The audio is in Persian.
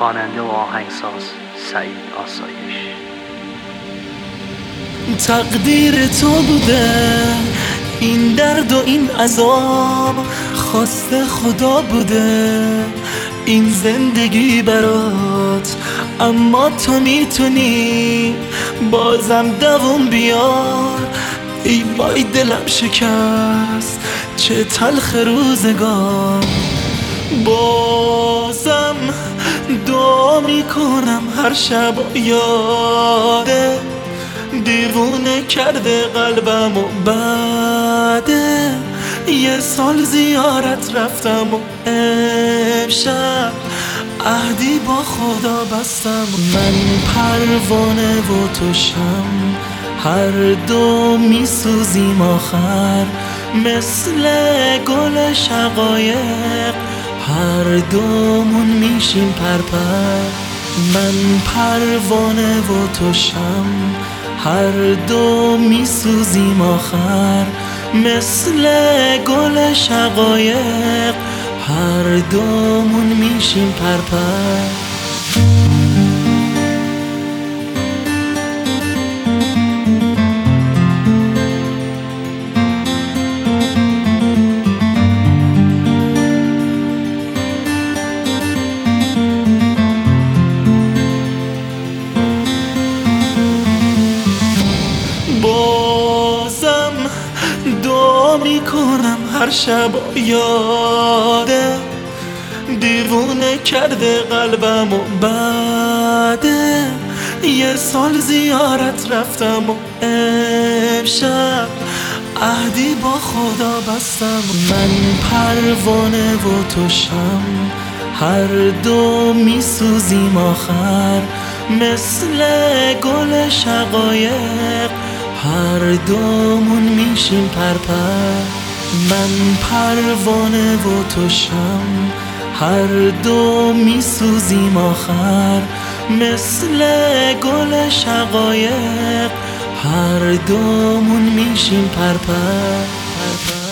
خواننده و آهنگساز سعید آسایش. تقدیر تو بوده این درد و این عذاب، خواست خدا بوده این زندگی برات، اما تو میتونی بازم دووم بیار. ای وای دلم شکست چه تلخ روزگار، بازم دعا میکنم هر شب یاده، دیوونه کرده قلبم و بعده یه سال زیارت رفتم و امشب عهدی با خدا بستم. من پروانه و تو شمع، هر دو میسوزیم آخر مثل گل شقایق، هر دومون میشیم پرپر. من پروانه و تو شمع، هر دو میسوزیم آخر مثل گل شقایق، هر دومون میشیم پرپر. بازم دعا میکنم هر شب یاده، دیوونه کرده قلبم و بعده یه سال زیارت رفتم و امشب عهدی با خدا بستم. من پروانه و تو شمع، هر دو میسوزیم آخر مثل گل شقایق، هر دومون میشیم پرپر. من پروانه و تو شمع، هر دو میسوزیم آخر مثل گل شقایق، هر دومون میشیم پرپر.